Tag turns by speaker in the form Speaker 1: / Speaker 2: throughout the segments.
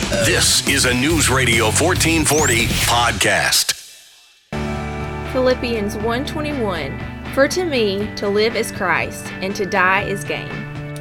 Speaker 1: This is a News Radio 1440 podcast.
Speaker 2: Philippians 1:21, For to me to live is Christ, and to die is gain.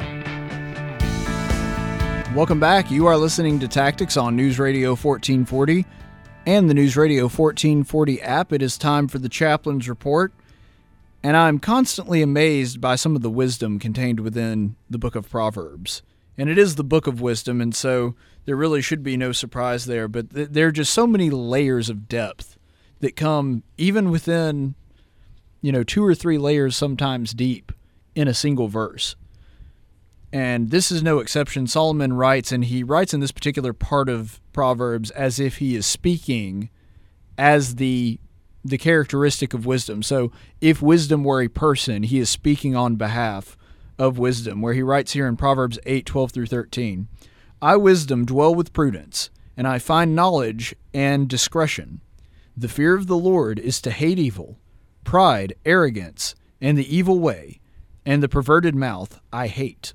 Speaker 3: Welcome back. You are listening to Tactics on News Radio 1440 and the News Radio 1440 app. It is time for the Chaplain's Report, and I'm constantly amazed by some of the wisdom contained within the book of Proverbs. And it is the book of wisdom, and so there really should be no surprise there, but there are just so many layers of depth that come even within, 2 or 3 layers sometimes deep in a single verse. And this is no exception. Solomon writes, and he writes in this particular part of Proverbs as if he is speaking as the characteristic of wisdom. So if wisdom were a person, he is speaking on behalf of wisdom, where he writes here in Proverbs 8:12 through 13, I, wisdom, dwell with prudence, and I find knowledge and discretion. The fear of the Lord is to hate evil, pride, arrogance, and the evil way, and the perverted mouth I hate.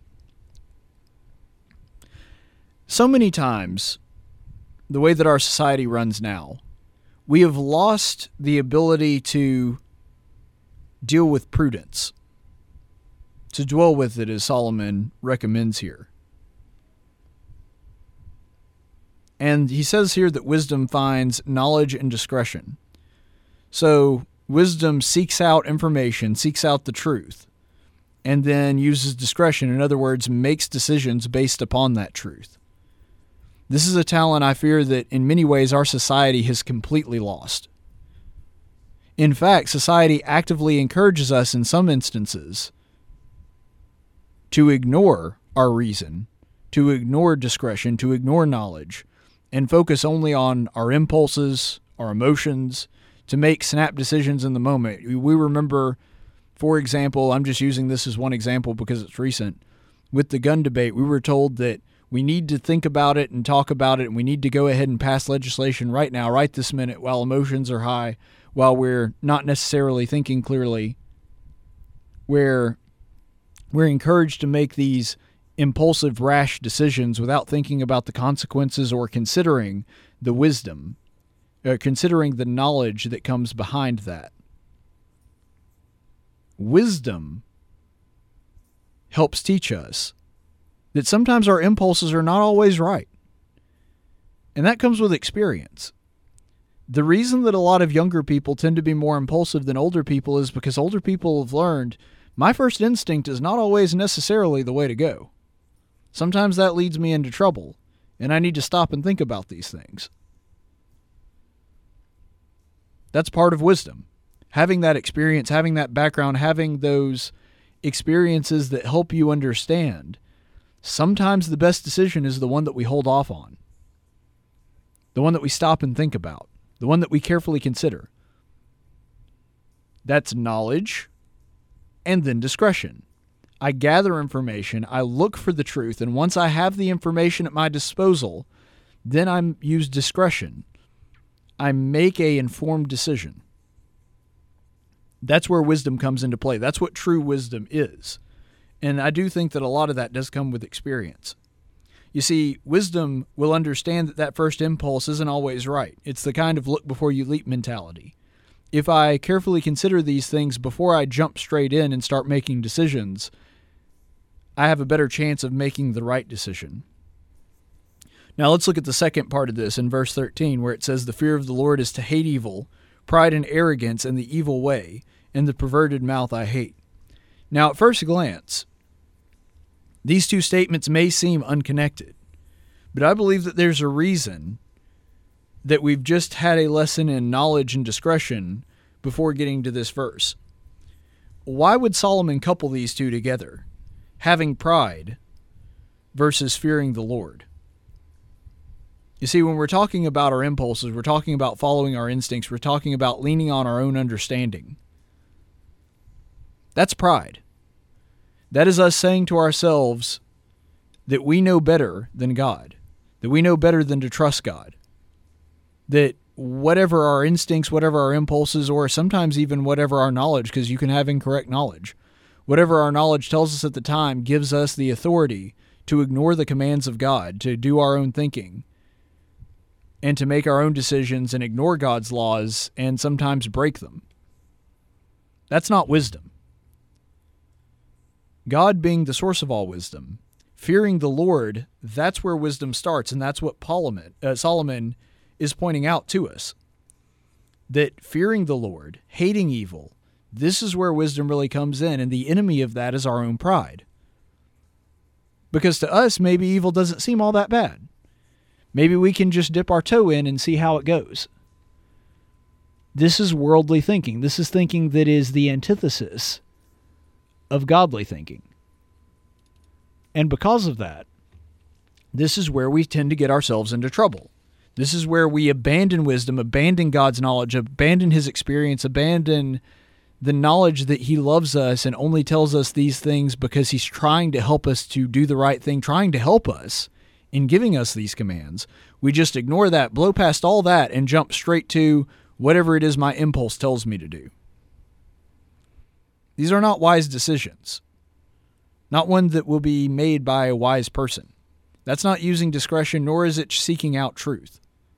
Speaker 3: So many times, the way that our society runs now, we have lost the ability to deal with prudence, to dwell with it, as Solomon recommends here. And he says here that wisdom finds knowledge and discretion. So wisdom seeks out information, seeks out the truth, and then uses discretion. In other words, makes decisions based upon that truth. This is a talent I fear that in many ways our society has completely lost. In fact, society actively encourages us in some instances to ignore our reason, to ignore discretion, to ignore knowledge, and focus only on our impulses, our emotions, to make snap decisions in the moment. We remember, for example, I'm just using this as one example because it's recent, with the gun debate, we were told that we need to think about it and talk about it, and we need to go ahead and pass legislation right now, right this minute, while emotions are high, while we're not necessarily thinking clearly, where we're encouraged to make these impulsive, rash decisions without thinking about the consequences or considering the wisdom, considering the knowledge that comes behind that. Wisdom helps teach us that sometimes our impulses are not always right. And that comes with experience. The reason that a lot of younger people tend to be more impulsive than older people is because older people have learned my first instinct is not always necessarily the way to go. Sometimes that leads me into trouble, and I need to stop and think about these things. That's part of wisdom. Having that experience, having that background, having those experiences that help you understand. Sometimes the best decision is the one that we hold off on, the one that we stop and think about, the one that we carefully consider. That's knowledge. And then discretion. I gather information, I look for the truth, and once I have the information at my disposal, then I use discretion. I make an informed decision. That's where wisdom comes into play. That's what true wisdom is. And I do think that a lot of that does come with experience. You see, wisdom will understand that that first impulse isn't always right. It's the kind of look before you leap mentality. If I carefully consider these things before I jump straight in and start making decisions, I have a better chance of making the right decision. Now let's look at the second part of this in verse 13, where it says, The fear of the Lord is to hate evil, pride and arrogance and the evil way, and the perverted mouth I hate. Now at first glance, these two statements may seem unconnected, but I believe that there's a reason that we've just had a lesson in knowledge and discretion before getting to this verse. Why would Solomon couple these two together, having pride versus fearing the Lord? You see, when we're talking about our impulses, we're talking about following our instincts, we're talking about leaning on our own understanding. That's pride. That is us saying to ourselves that we know better than God, that we know better than to trust God, that whatever our instincts, whatever our impulses, or sometimes even whatever our knowledge, because you can have incorrect knowledge, whatever our knowledge tells us at the time gives us the authority to ignore the commands of God, to do our own thinking, and to make our own decisions and ignore God's laws and sometimes break them. That's not wisdom. God being the source of all wisdom, fearing the Lord, that's where wisdom starts, and that's what Solomon is pointing out to us. That fearing the Lord, hating evil, this is where wisdom really comes in, and the enemy of that is our own pride. Because to us, maybe evil doesn't seem all that bad. Maybe we can just dip our toe in and see how it goes. This is worldly thinking. This is thinking that is the antithesis of godly thinking. And because of that, this is where we tend to get ourselves into trouble. This is where we abandon wisdom, abandon God's knowledge, abandon His experience, abandon the knowledge that He loves us and only tells us these things because He's trying to help us to do the right thing, trying to help us in giving us these commands. We just ignore that, blow past all that, and jump straight to whatever it is my impulse tells me to do. These are not wise decisions. Not one that will be made by a wise person. That's not using discretion, nor is it seeking out truth.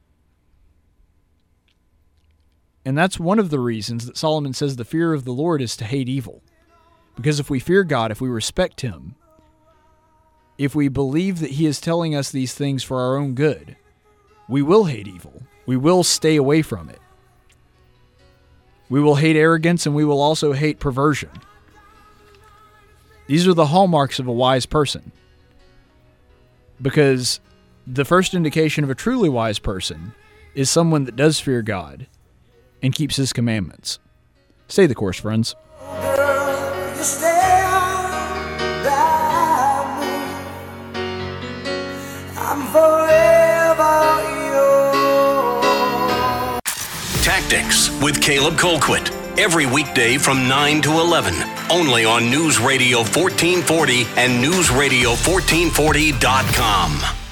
Speaker 3: And that's one of the reasons that Solomon says the fear of the Lord is to hate evil. Because if we fear God, if we respect Him, if we believe that He is telling us these things for our own good, we will hate evil. We will stay away from it. We will hate arrogance, and we will also hate perversion. These are the hallmarks of a wise person. Because the first indication of a truly wise person is someone that does fear God and keeps His commandments. Stay the course, friends.
Speaker 4: Girl, you stand by me. I'm forever yours.
Speaker 1: Tactics with Caleb Colquitt. Every weekday from 9 to 11. Only on News Radio 1440 and NewsRadio1440.com.